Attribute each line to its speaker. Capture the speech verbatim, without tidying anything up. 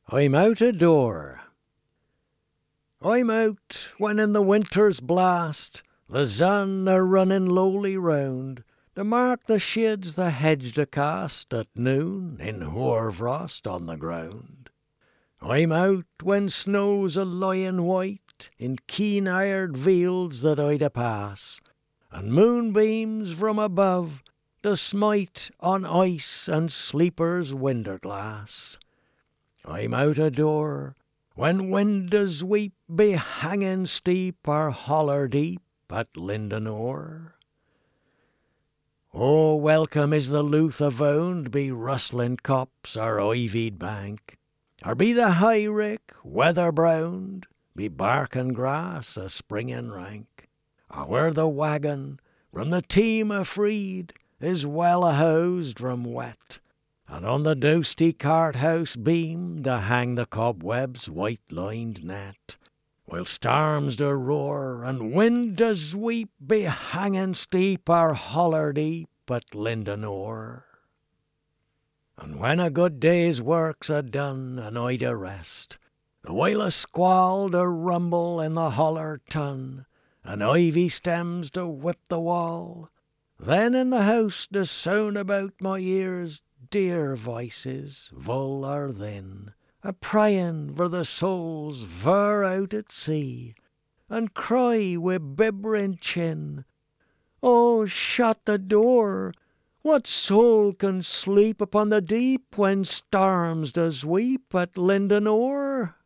Speaker 1: I'm out a door. I'm out when in the winter's blast the sun a running lowly round to mark the shades the hedge to cast at noon in hoar frost on the ground. I'm out when snow's a lying white in keen-ired fields that I to pass, and moonbeams from above to smite on ice and sleepers' winder glass. I'm out a door when windows weep be hanging steep or holler deep at Lindenore. Oh, welcome is the Louth avound be rustling copse or ivied bank, or be the high rick weather browned, be barking grass a springing rank, or where the wagon from the team a freed is well a housed from wet, and on the dousty cart-house beam to hang the cobweb's white-lined net, while storms do roar and wind does sweep be hanging steep or holler deep at Lindenore. And when a good day's work's a done and I to rest, the while a squall to rumble in the holler tun, and ivy stems to whip the wall, then in the house to sound about my ears dear voices, vull or thin, a prayin' for the souls fur out at sea, and cry wi' bibbering chin, "Oh, shut the door! What soul can sleep upon the deep when storms does weep at Lindenore?"